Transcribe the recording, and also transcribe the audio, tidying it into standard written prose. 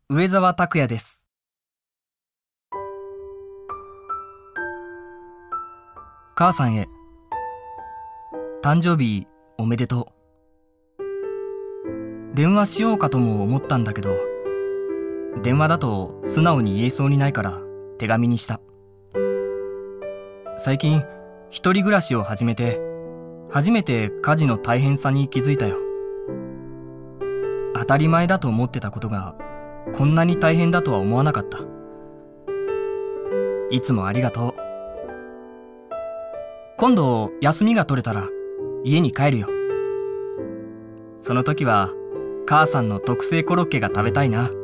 上澤拓也です。母さんへ、誕生日おめでとう。電話しようかとも思ったんだけど、電話だと素直に言えそうにないから手紙にした。最近一人暮らしを始めて、初めて家事の大変さに気づいたよ。当たり前だと思ってたことがこんなに大変だとは思わなかった。いつもありがとう。今度休みが取れたら家に帰るよ。その時は母さんの特製コロッケが食べたいな。